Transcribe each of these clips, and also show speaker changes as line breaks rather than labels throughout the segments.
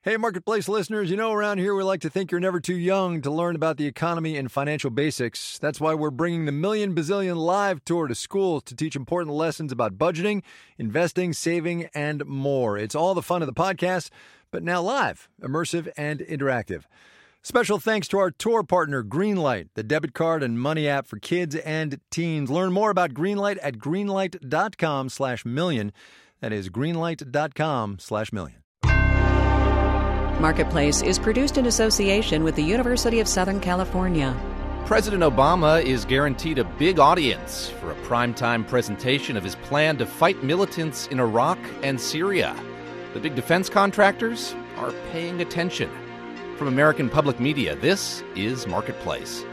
Hey, Marketplace listeners, around here we like to think you're never too young to learn about the economy and financial basics. That's why we're bringing the Million Bazillion Live Tour to schools to teach important lessons about budgeting, investing, saving, and more. It's all the fun of the podcast, but now live, immersive, and interactive. Special thanks to our tour partner, Greenlight, the debit card and money app for kids and teens. Learn more about Greenlight at greenlight.com/million. That is greenlight.com/million.
Marketplace is produced in association with the University of Southern California.
President Obama is guaranteed a big audience for a primetime presentation of his plan to fight militants in Iraq and Syria. The big defense contractors are paying attention. From American Public Media, this is Marketplace.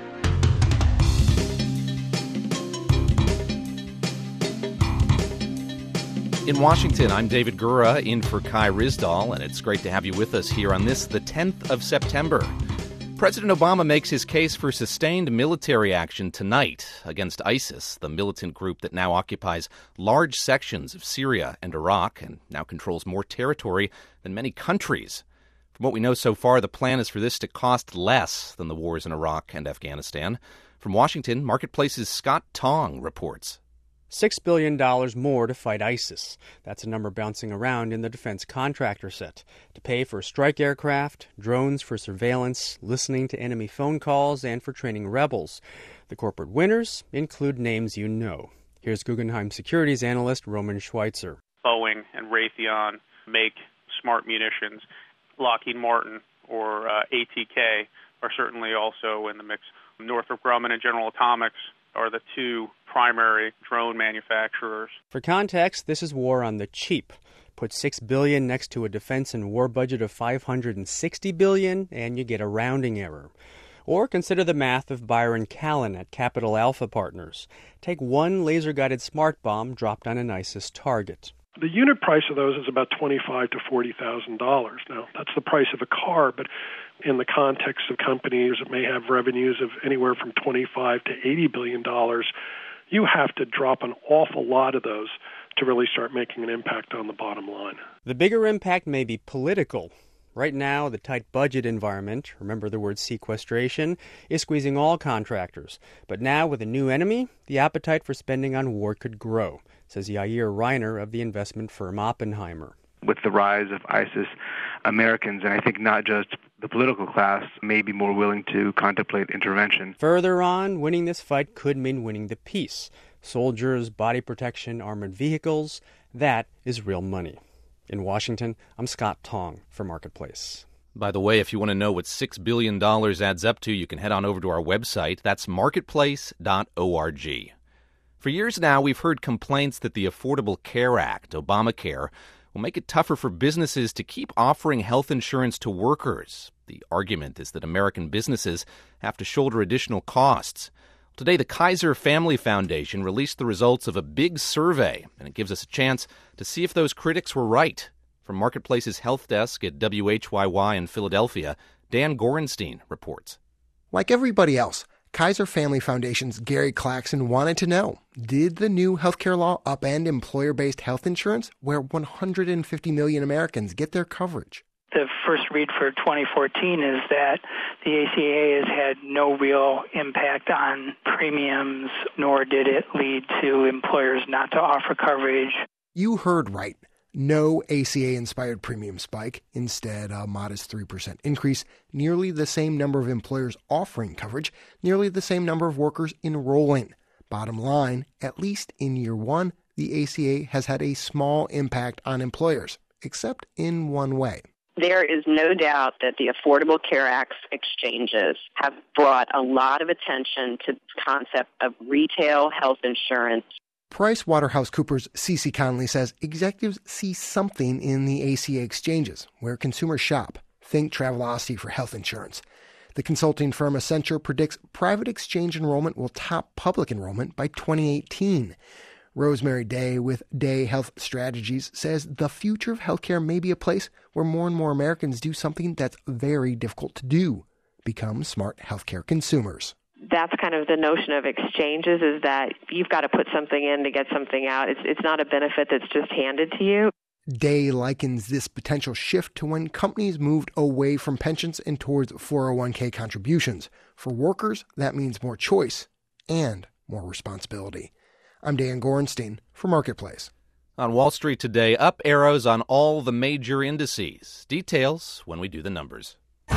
In Washington, I'm David Gura, in for Kai Ryssdal, and it's great to have you with us here on this, the 10th of September. President Obama makes his case for sustained military action tonight against ISIS, the militant group that now occupies large sections of Syria and Iraq and now controls more territory than many countries. From what we know so far, the plan is for this to cost less than the wars in Iraq and Afghanistan. From Washington, Marketplace's Scott Tong reports.
$6 billion more to fight ISIS. That's a number bouncing around in the defense contractor set. To pay for strike aircraft, drones for surveillance, listening to enemy phone calls, and for training rebels. The corporate winners include names you know. Here's Guggenheim Securities analyst Roman Schweitzer.
Boeing and Raytheon make smart munitions. Lockheed Martin or ATK are certainly also in the mix. Northrop Grumman and General Atomics are the two primary drone manufacturers.
For context, this is war on the cheap. Put $6 billion next to a defense and war budget of $560 billion, and you get a rounding error. Or consider the math of Byron Callan at Capital Alpha Partners. Take one laser-guided smart bomb dropped on an ISIS target.
The unit price of those is about $25,000 to $40,000. Now, that's the price of a car, but in the context of companies that may have revenues of anywhere from $25 to $80 billion, you have to drop an awful lot of those to really start making an impact on the bottom line.
The bigger impact may be political. Right now, the tight budget environment, remember the word sequestration, is squeezing all contractors. But now, with a new enemy, the appetite for spending on war could grow, says Yair Reiner of the investment firm Oppenheimer.
With the rise of ISIS, Americans, and I think not just the political class, may be more willing to contemplate intervention.
Further on, winning this fight could mean winning the peace. Soldiers, body protection, armored vehicles, that is real money. In Washington, I'm Scott Tong for Marketplace.
By the way, if you want to know what $6 billion adds up to, you can head on over to our website. That's marketplace.org. For years now, we've heard complaints that the Affordable Care Act, Obamacare, will make it tougher for businesses to keep offering health insurance to workers. The argument is that American businesses have to shoulder additional costs. Today, the Kaiser Family Foundation released the results of a big survey, and it gives us a chance to see if those critics were right. From Marketplace's Health Desk at WHYY in Philadelphia, Dan Gorenstein reports.
Like everybody else, Kaiser Family Foundation's Gary Claxon wanted to know, did the new healthcare law upend employer-based health insurance where 150 million Americans get their coverage?
The first read for 2014 is that the ACA has had no real impact on premiums, nor did it lead to employers not to offer coverage.
You heard right. No ACA-inspired premium spike. Instead, a modest 3% increase, nearly the same number of employers offering coverage, nearly the same number of workers enrolling. Bottom line, at least in year one, the ACA has had a small impact on employers, except in one way.
There is no doubt that the Affordable Care Act exchanges have brought a lot of attention to the concept of retail health insurance.
PricewaterhouseCoopers' Cece Conley says executives see something in the ACA exchanges, where consumers shop. Think Travelocity for health insurance. The consulting firm Accenture predicts private exchange enrollment will top public enrollment by 2018. Rosemary Day with Day Health Strategies says the future of healthcare may be a place where more and more Americans do something that's very difficult to do, become smart healthcare consumers.
That's kind of the notion of exchanges, is that you've got to put something in to get something out. It's not a benefit that's just handed to you.
Day likens this potential shift to when companies moved away from pensions and towards 401k contributions. For workers, that means more choice and more responsibility. I'm Dan Gorenstein for Marketplace.
On Wall Street today, up arrows on all the major indices. Details when we do the numbers.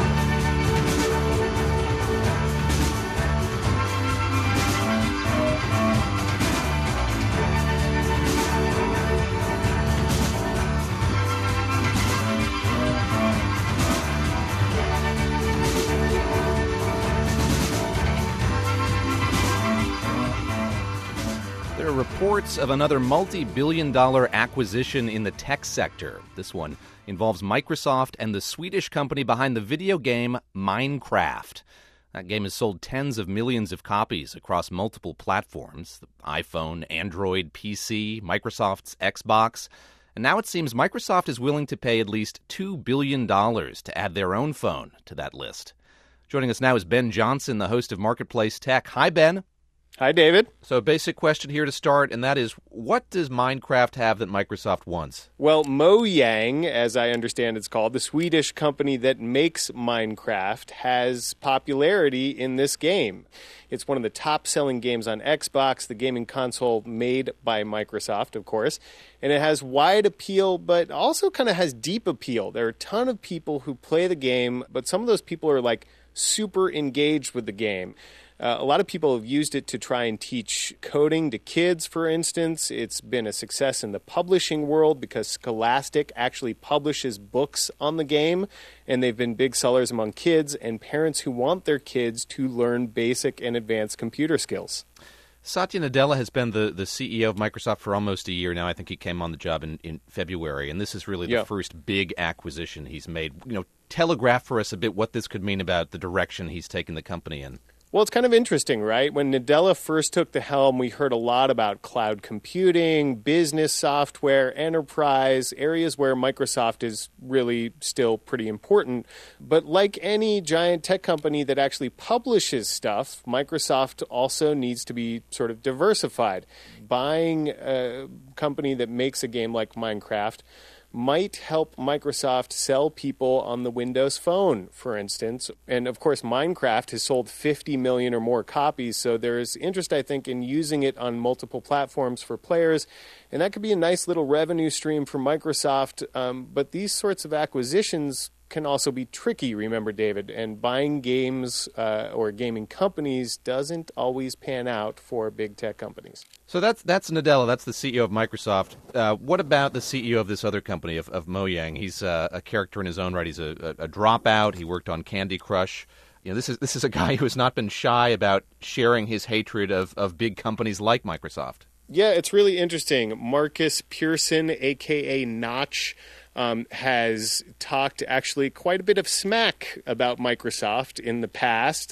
There are reports of another multi-billion-dollar acquisition in the tech sector. This one involves Microsoft and the Swedish company behind the video game Minecraft. That game has sold tens of millions of copies across multiple platforms: the iPhone, Android, PC, Microsoft's Xbox. And now it seems Microsoft is willing to pay at least $2 billion to add their own phone to that list. Joining us now is Ben Johnson, the host of Marketplace Tech. Hi, Ben.
Hi, David.
So a basic question here to start, and that is, what does Minecraft have that Microsoft wants?
Well, Mojang, as I understand it's called, the Swedish company that makes Minecraft, has popularity in this game. It's one of the top-selling games on Xbox, the gaming console made by Microsoft, of course. And it has wide appeal, but also kind of has deep appeal. There are a ton of people who play the game, but some of those people are like super engaged with the game. A lot of people have used it to try and teach coding to kids, for instance. It's been a success in the publishing world because Scholastic actually publishes books on the game, and they've been big sellers among kids and parents who want their kids to learn basic and advanced computer skills.
Satya Nadella has been the CEO of Microsoft for almost a year now. I think he came on the job in February, and this is really the first big acquisition he's made. Telegraph for us a bit what this could mean about the direction he's taken the company in.
Well, it's kind of interesting, right? When Nadella first took the helm, we heard a lot about cloud computing, business software, enterprise, areas where Microsoft is really still pretty important. But like any giant tech company that actually publishes stuff, Microsoft also needs to be sort of diversified. Buying a company that makes a game like Minecraft might help Microsoft sell people on the Windows Phone, for instance. And, of course, Minecraft has sold 50 million or more copies, so there's interest, I think, in using it on multiple platforms for players. And that could be a nice little revenue stream for Microsoft. But these sorts of acquisitions can also be tricky, remember, David, and buying games or gaming companies doesn't always pan out for big tech companies.
So that's Nadella, that's the CEO of Microsoft. What about the CEO of this other company, of Mojang? He's a character in his own right. He's a dropout. He worked on Candy Crush. This is a guy who has not been shy about sharing his hatred of big companies like Microsoft.
Yeah, it's really interesting. Marcus Pearson, a.k.a. Notch, has talked actually quite a bit of smack about Microsoft in the past.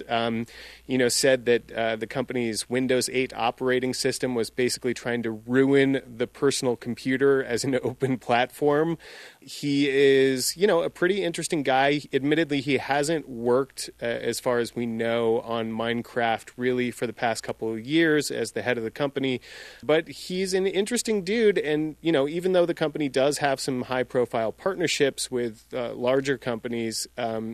Said that the company's Windows 8 operating system was basically trying to ruin the personal computer as an open platform. He is, a pretty interesting guy. Admittedly, he hasn't worked, as far as we know, on Minecraft really for the past couple of years as the head of the company. But he's an interesting dude. And, even though the company does have some high-profile partnerships with larger companies,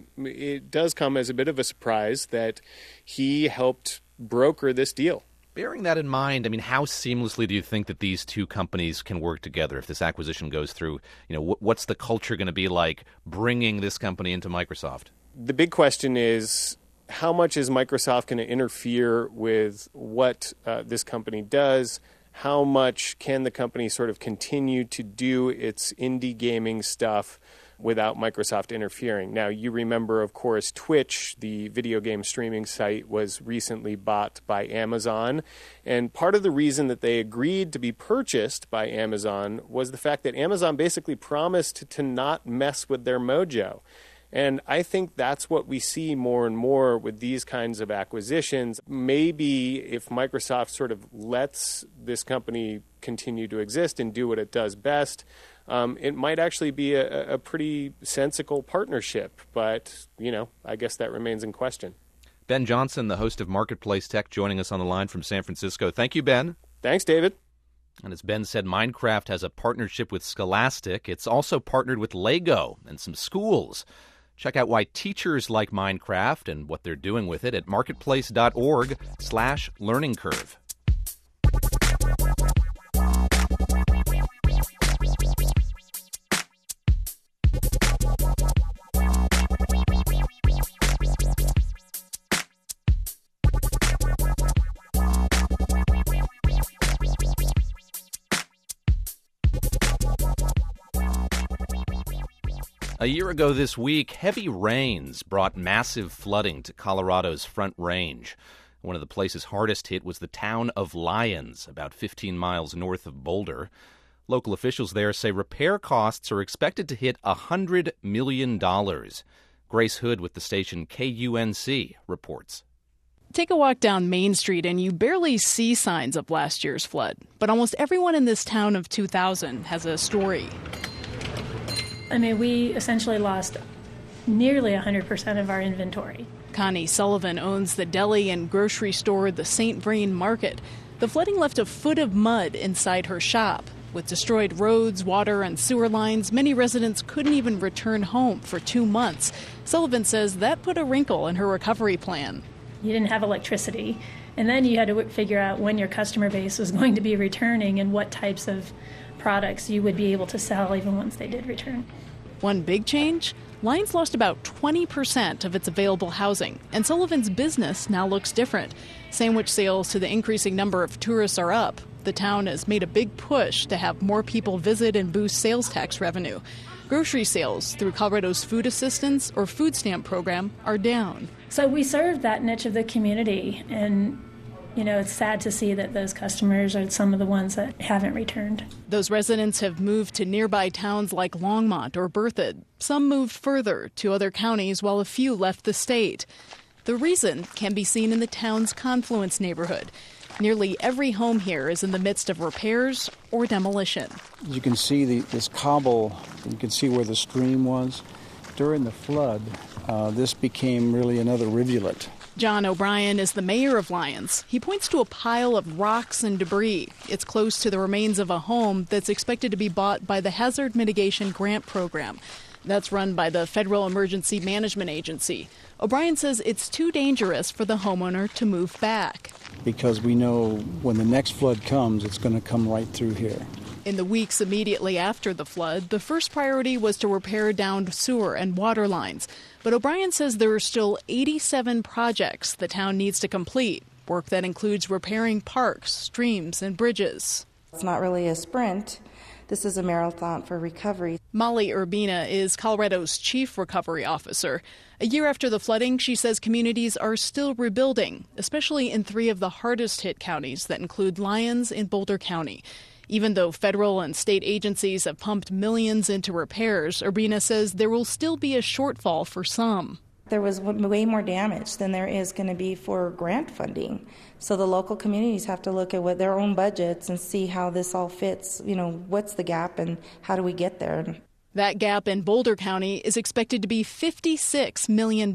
it does come as a bit of a surprise that he helped broker this deal.
Bearing that in mind, how seamlessly do you think that these two companies can work together if this acquisition goes through? What's the culture going to be like bringing this company into Microsoft?
The big question is, how much is Microsoft going to interfere with what this company does? How much can the company sort of continue to do its indie gaming stuff without Microsoft interfering? Now, you remember, of course, Twitch, the video game streaming site, was recently bought by Amazon. And part of the reason that they agreed to be purchased by Amazon was the fact that Amazon basically promised to not mess with their mojo. And I think that's what we see more and more with these kinds of acquisitions. Maybe if Microsoft sort of lets this company continue to exist and do what it does best, it might actually be a pretty sensible partnership. But, I guess that remains in question.
Ben Johnson, the host of Marketplace Tech, joining us on the line from San Francisco. Thank you, Ben.
Thanks, David.
And as Ben said, Minecraft has a partnership with Scholastic. It's also partnered with Lego and some schools. Check out why teachers like Minecraft and what they're doing with it at marketplace.org/learning curve. A year ago this week, heavy rains brought massive flooding to Colorado's Front Range. One of the places hardest hit was the town of Lyons, about 15 miles north of Boulder. Local officials there say repair costs are expected to hit $100 million. Grace Hood with the station KUNC reports.
Take a walk down Main Street and you barely see signs of last year's flood. But almost everyone in this town of 2,000 has a story.
I mean, we essentially lost nearly 100% of our inventory.
Connie Sullivan owns the deli and grocery store, the St. Vrain Market. The flooding left a foot of mud inside her shop. With destroyed roads, water, and sewer lines, many residents couldn't even return home for 2 months. Sullivan says that put a wrinkle in her recovery plan.
You didn't have electricity, and then you had to figure out when your customer base was going to be returning and what types of products you would be able to sell even once they did return.
One big change? Lyons lost about 20% of its available housing, and Sullivan's business now looks different. Sandwich sales to the increasing number of tourists are up. The town has made a big push to have more people visit and boost sales tax revenue. Grocery sales through Colorado's food assistance or food stamp program are down.
So we serve that niche of the community, and it's sad to see that those customers are some of the ones that haven't returned.
Those residents have moved to nearby towns like Longmont or Berthoud. Some moved further to other counties, while a few left the state. The reason can be seen in the town's Confluence neighborhood. Nearly every home here is in the midst of repairs or demolition.
You can see this cobble, you can see where the stream was. During the flood, this became really another rivulet.
John O'Brien is the mayor of Lyons. He points to a pile of rocks and debris. It's close to the remains of a home that's expected to be bought by the Hazard Mitigation Grant Program. That's run by the Federal Emergency Management Agency. O'Brien says it's too dangerous for the homeowner to move back.
Because we know when the next flood comes, it's going to come right through here.
In the weeks immediately after the flood, the first priority was to repair downed sewer and water lines. But O'Brien says there are still 87 projects the town needs to complete, work that includes repairing parks, streams, and bridges.
It's not really a sprint. This is a marathon for recovery.
Molly Urbina is Colorado's chief recovery officer. A year after the flooding, she says communities are still rebuilding, especially in 3 of the hardest hit counties that include Lyons and Boulder County. Even though federal and state agencies have pumped millions into repairs, Urbina says there will still be a shortfall for some.
There was way more damage than there is going to be for grant funding. So the local communities have to look at what their own budgets and see how this all fits. What's the gap and how do we get there?
That gap in Boulder County is expected to be $56 million.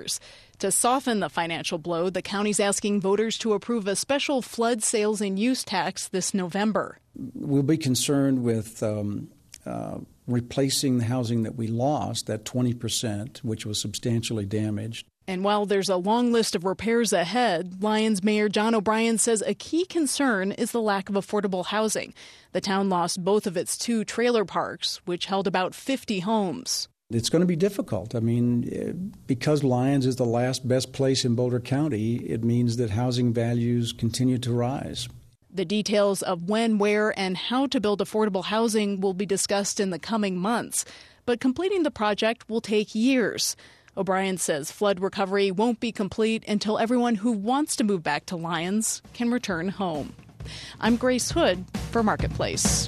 To soften the financial blow, the county's asking voters to approve a special flood sales and use tax this November.
We'll be concerned with replacing the housing that we lost, that 20%, which was substantially damaged.
And while there's a long list of repairs ahead, Lyons Mayor John O'Brien says a key concern is the lack of affordable housing. The town lost both of its 2 trailer parks, which held about 50 homes.
It's going to be difficult. I mean, because Lyons is the last best place in Boulder County, it means that housing values continue to rise.
The details of when, where, and how to build affordable housing will be discussed in the coming months. But completing the project will take years. O'Brien says flood recovery won't be complete until everyone who wants to move back to Lyons can return home. I'm Grace Hood for Marketplace.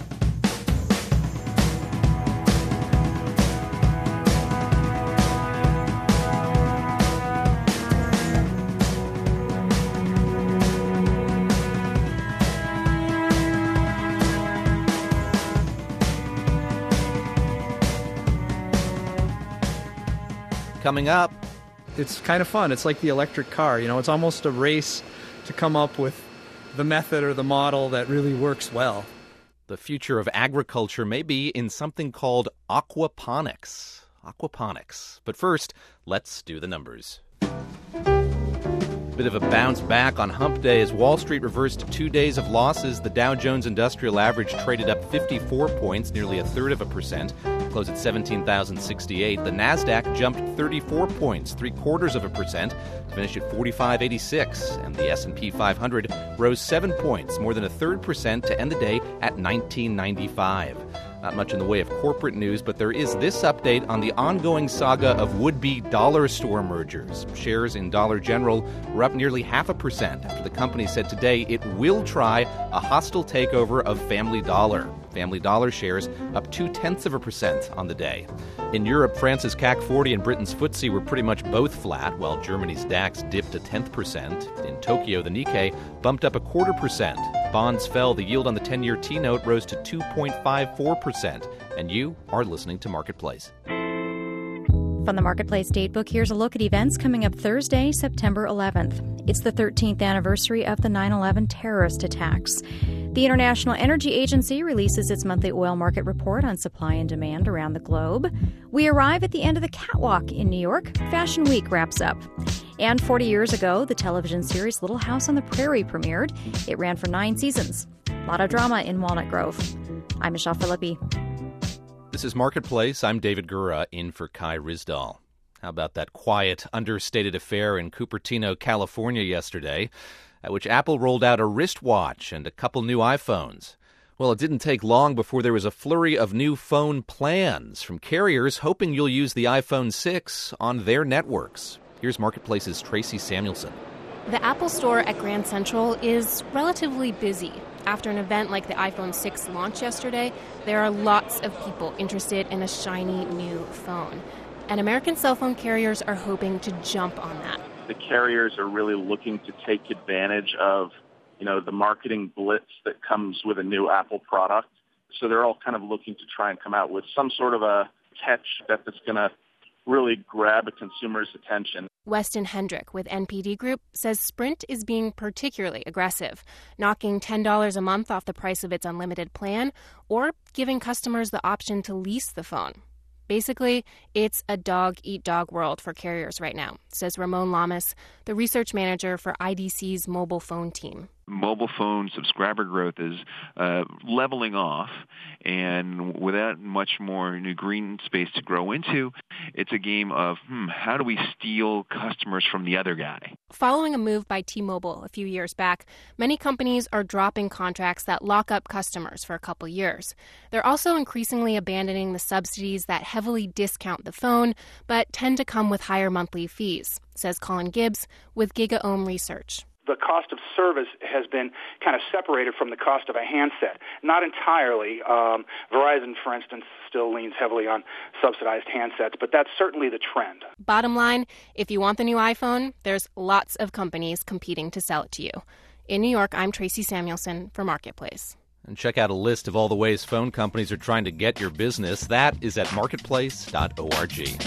Coming up,
it's kind of fun. It's like the electric car. It's almost a race to come up with the method or the model that really works well.
The future of agriculture may be in something called aquaponics. Aquaponics. But first, let's do the numbers. Bit of a bounce back on hump day as Wall Street reversed 2 days of losses. The Dow Jones Industrial Average traded up 54 points, nearly 0.33%, closed at 17,068. The Nasdaq jumped 34 points, 0.75%, to finish at 4586. And the S&P 500 rose 7 points, more than 0.33%, to end the day at 1995. Not much in the way of corporate news, but there is this update on the ongoing saga of would-be dollar store mergers. Shares in Dollar General were up nearly 0.5% after the company said today it will try a hostile takeover of Family Dollar. Family Dollar shares up 0.2% on the day. In Europe, France's CAC 40 and Britain's FTSE were pretty much both flat, while Germany's DAX dipped 0.1%. In Tokyo, the Nikkei bumped up 0.25%. Bonds fell. The yield on the 10-year T-note rose to 2.54%. And you are listening to Marketplace.
From the Marketplace Datebook, here's a look at events coming up Thursday, September 11th. It's the 13th anniversary of the 9/11 terrorist attacks. The International Energy Agency releases its monthly oil market report on supply and demand around the globe. We arrive at the end of the catwalk in New York. Fashion Week wraps up. And 40 years ago, the television series Little House on the Prairie premiered. It ran for 9 seasons. A lot of drama in Walnut Grove. I'm Michelle Philippi.
This is Marketplace. I'm David Gura, in for Kai Ryssdal. How about that quiet, understated affair in Cupertino, California yesterday, at which Apple rolled out a wristwatch and a couple new iPhones? Well, it didn't take long before there was a flurry of new phone plans from carriers hoping you'll use the iPhone 6 on their networks. Here's Marketplace's Tracy Samuelson.
The Apple Store at Grand Central is relatively busy. After an event like the iPhone 6 launch yesterday, there are lots of people interested in a shiny new phone. And American cell phone carriers are hoping to jump on that.
The carriers are really looking to take advantage of, the marketing blitz that comes with a new Apple product. So they're all kind of looking to try and come out with some sort of a catch that's going to really grab a consumer's attention.
Weston Hendrick with NPD Group says Sprint is being particularly aggressive, knocking $10 a month off the price of its unlimited plan or giving customers the option to lease the phone. Basically, it's a dog-eat-dog world for carriers right now, says Ramon Lamas, the research manager for IDC's mobile phone team.
Mobile phone subscriber growth is leveling off, and without much more new green space to grow into, it's a game of, how do we steal customers from the other guy?
Following a move by T-Mobile a few years back, many companies are dropping contracts that lock up customers for a couple years. They're also increasingly abandoning the subsidies that heavily discount the phone, but tend to come with higher monthly fees, says Colin Gibbs with GigaOM Research.
The cost of service has been kind of separated from the cost of a handset. Not entirely. Verizon, for instance, still leans heavily on subsidized handsets, but that's certainly the trend.
Bottom line, if you want the new iPhone, there's lots of companies competing to sell it to you. In New York, I'm Tracy Samuelson for Marketplace.
And check out a list of all the ways phone companies are trying to get your business. That is at marketplace.org.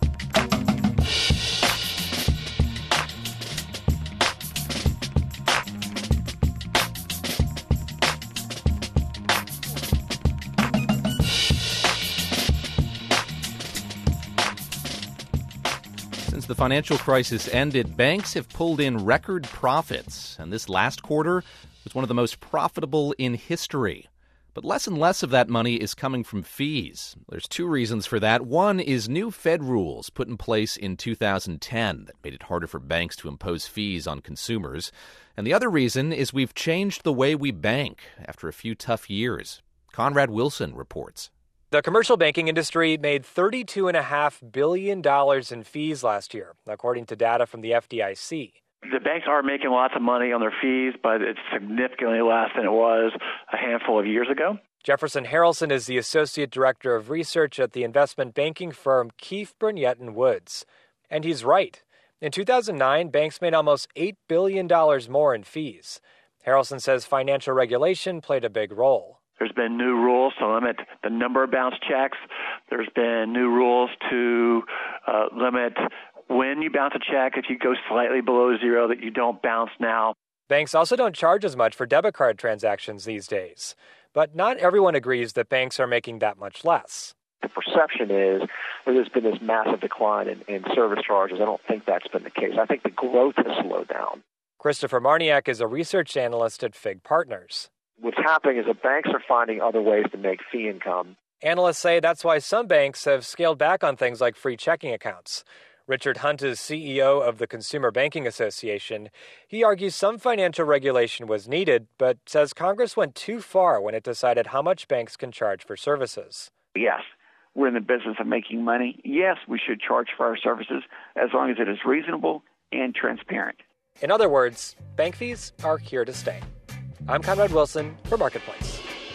Since the financial crisis ended, banks have pulled in record profits, and this last quarter was one of the most profitable in history. But less and less of that money is coming from fees. There's 2 reasons for that. One is new Fed rules put in place in 2010 that made it harder for banks to impose fees on consumers. And the other reason is we've changed the way we bank after a few tough years. Conrad Wilson reports.
The commercial banking industry made $32.5 billion in fees last year, according to data from the FDIC.
The banks are making lots of money on their fees, but it's significantly less than it was a handful of years ago.
Jefferson Harrelson is the Associate Director of Research at the investment banking firm Keefe, Bruyette & Woods. And he's right. In 2009, banks made almost $8 billion more in fees. Harrelson says financial regulation played a big role.
There's been new rules to limit the number of bounce checks. There's been new rules to limit when you bounce a check, if you go slightly below zero, that you don't bounce now.
Banks also don't charge as much for debit card transactions these days. But not everyone agrees that banks are making that much less.
The perception is that there's been this massive decline in service charges. I don't think that's been the case. I think the growth has slowed down.
Christopher Marniak is a research analyst at Fig Partners.
What's happening is that banks are finding other ways to make fee income.
Analysts say that's why some banks have scaled back on things like free checking accounts. Richard Hunt is CEO of the Consumer Banking Association. He argues some financial regulation was needed, but says Congress went too far when it decided how much banks can charge for services.
Yes, we're in the business of making money. Yes, we should charge for our services as long as it is reasonable and transparent.
In other words, bank fees are here to stay. I'm Conrad Wilson for Marketplace.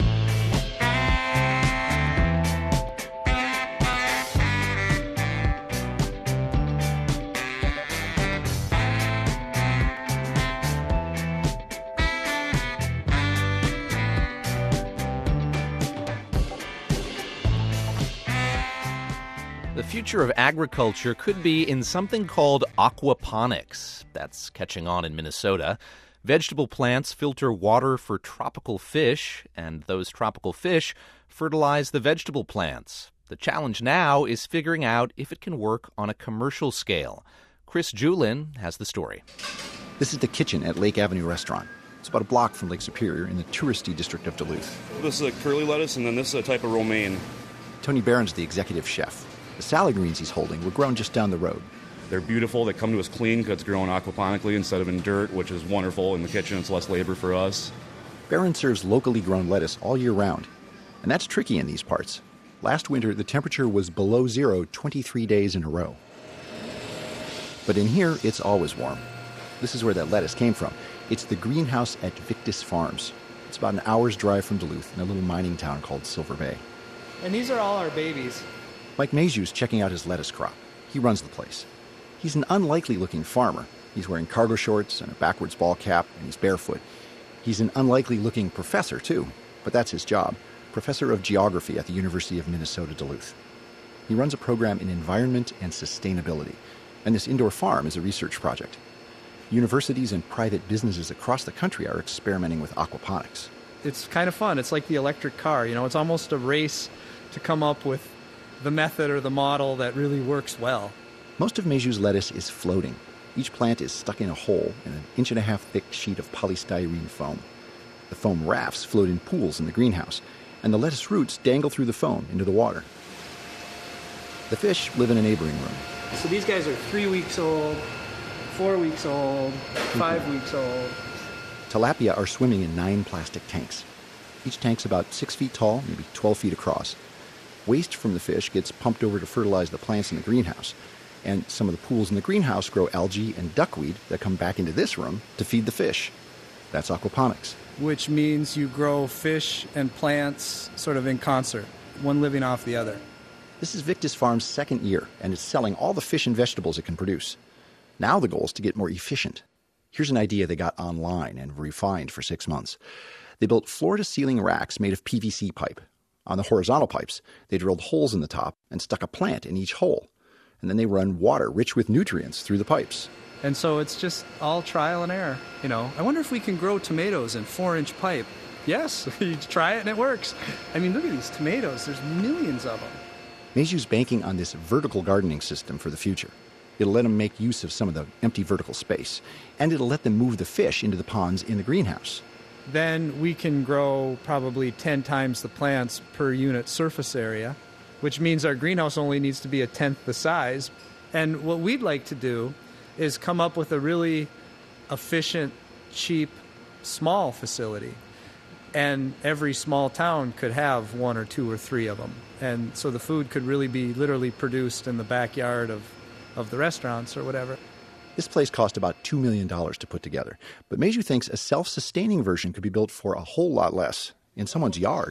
The future of agriculture could be in something called aquaponics. That's catching on in Minnesota. Vegetable plants filter water for tropical fish, and those tropical fish fertilize the vegetable plants. The challenge now is figuring out if it can work on a commercial scale. Chris Julin has the story.
This is the kitchen at Lake Avenue Restaurant. It's about a block from Lake Superior in the touristy district of Duluth.
This is a curly lettuce, and then this is a type of romaine.
Tony Barron's the executive chef. The salad greens he's holding were grown just down the road.
They're beautiful. They come to us clean because it's grown aquaponically instead of in dirt, which is wonderful. In the kitchen, it's less labor for us.
Barron serves locally grown lettuce all year round. And that's tricky in these parts. Last winter, the temperature was below zero 23 days in a row. But in here, it's always warm. This is where that lettuce came from. It's the greenhouse at Victus Farms. It's about an hour's drive from Duluth in a little mining town called Silver Bay.
And these are all our babies.
Mike Mayhew's checking out his lettuce crop. He runs the place. He's an unlikely-looking farmer. He's wearing cargo shorts and a backwards ball cap, and he's barefoot. He's an unlikely-looking professor, too, but that's his job, professor of geography at the University of Minnesota Duluth. He runs a program in environment and sustainability, and this indoor farm is a research project. Universities and private businesses across the country are experimenting with aquaponics.
It's kind of fun. It's like the electric car. It's almost a race to come up with the method or the model that really works well.
Most of Mayhew's lettuce is floating. Each plant is stuck in a hole in an 1.5-inch thick sheet of polystyrene foam. The foam rafts float in pools in the greenhouse, and the lettuce roots dangle through the foam into the water. The fish live in a neighboring room.
So these guys are 3 weeks old, 4 weeks old, 5 weeks old.
Tilapia are swimming in 9 plastic tanks. Each tank's about 6 feet tall, maybe 12 feet across. Waste from the fish gets pumped over to fertilize the plants in the greenhouse. And some of the pools in the greenhouse grow algae and duckweed that come back into this room to feed the fish. That's aquaponics.
Which means you grow fish and plants sort of in concert, one living off the other.
This is Victus Farm's second year, and it's selling all the fish and vegetables it can produce. Now the goal is to get more efficient. Here's an idea they got online and refined for 6 months. They built floor-to-ceiling racks made of PVC pipe. On the horizontal pipes, they drilled holes in the top and stuck a plant in each hole. And then they run water rich with nutrients through the pipes.
And so it's just all trial and error. I wonder if we can grow tomatoes in 4-inch pipe. Yes, you try it and it works. I mean, look at these tomatoes. There's millions of them.
Mayhew's banking on this vertical gardening system for the future. It'll let them make use of some of the empty vertical space. And it'll let them move the fish into the ponds in the greenhouse.
Then we can grow probably 10 times the plants per unit surface area, which means our greenhouse only needs to be 1/10 the size. And what we'd like to do is come up with a really efficient, cheap, small facility. And every small town could have 1 or 2 or 3 of them. And so the food could really be literally produced in the backyard of the restaurants or whatever.
This place cost about $2 million to put together. But Mayhew thinks a self-sustaining version could be built for a whole lot less in someone's yard.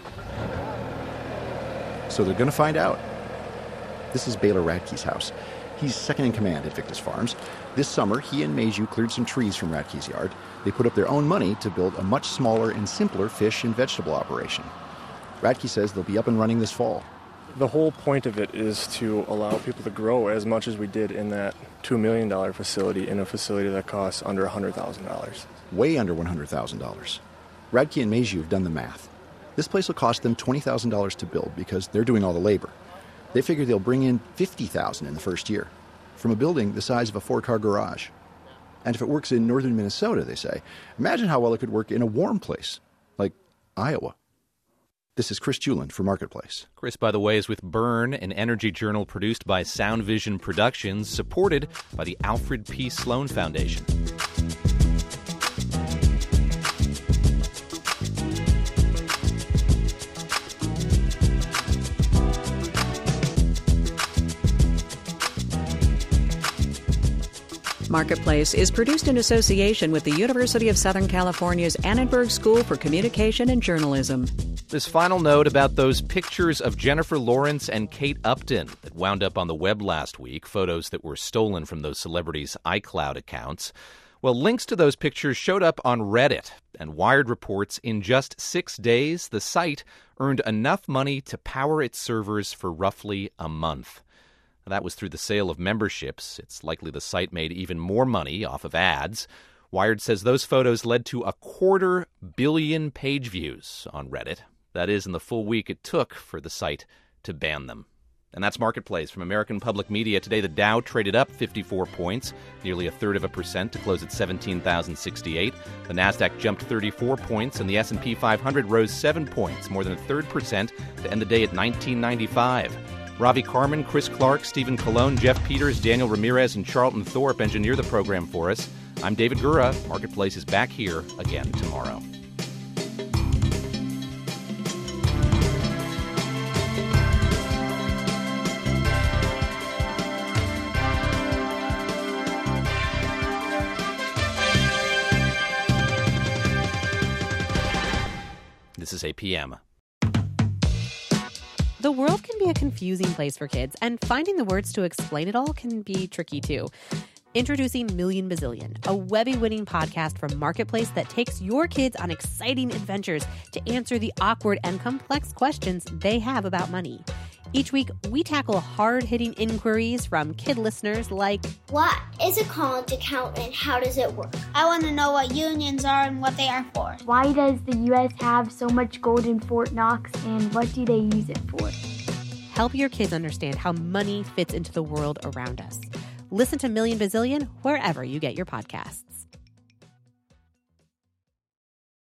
So they're going to find out. This is Baylor Radke's house. He's second in command at Victus Farms. This summer, he and Mayhew cleared some trees from Radke's yard. They put up their own money to build a much smaller and simpler fish and vegetable operation. Radke says they'll be up and running this fall.
The whole point of it is to allow people to grow as much as we did in that $2 million facility, in a facility that costs under $100,000.
Way under $100,000. Radke and Mayhew have done the math. This place will cost them $20,000 to build because they're doing all the labor. They figure they'll bring in $50,000 in the first year from a building the size of a 4-car garage. And if it works in northern Minnesota, they say, imagine how well it could work in a warm place like Iowa. This is Chris Juland for Marketplace.
Chris, by the way, is with Burn, an energy journal produced by Sound Vision Productions, supported by the Alfred P. Sloan Foundation.
Marketplace is produced in association with the University of Southern California's Annenberg School for Communication and Journalism.
This final note about those pictures of Jennifer Lawrence and Kate Upton that wound up on the web last week, photos that were stolen from those celebrities' iCloud accounts. Well, links to those pictures showed up on Reddit, and Wired reports in just 6 days, the site earned enough money to power its servers for roughly a month. That was through the sale of memberships. It's likely the site made even more money off of ads. Wired says those photos led to 250 million page views on Reddit. That is, in the full week it took for the site to ban them. And that's Marketplace from American Public Media. Today, the Dow traded up 54 points, nearly 1/3% to close at 17,068. The Nasdaq jumped 34 points, and the S&P 500 rose 7 points, more than 1/3% to end the day at 1995. Ravi Carmen, Chris Clark, Stephen Colon, Jeff Peters, Daniel Ramirez, and Charlton Thorpe engineer the program for us. I'm David Gura. Marketplace is back here again tomorrow. This is APM.
The world can be a confusing place for kids, and finding the words to explain it all can be tricky too. Introducing Million Bazillion, a Webby-winning podcast from Marketplace that takes your kids on exciting adventures to answer the awkward and complex questions they have about money. Each week, we tackle hard-hitting inquiries from kid listeners like,
what is a college account and how does it work? I want to know what unions are and what they are for.
Why does the U.S. have so much gold in Fort Knox, and what do they use it for?
Help your kids understand how money fits into the world around us. Listen to Million Bazillion wherever you get your podcasts.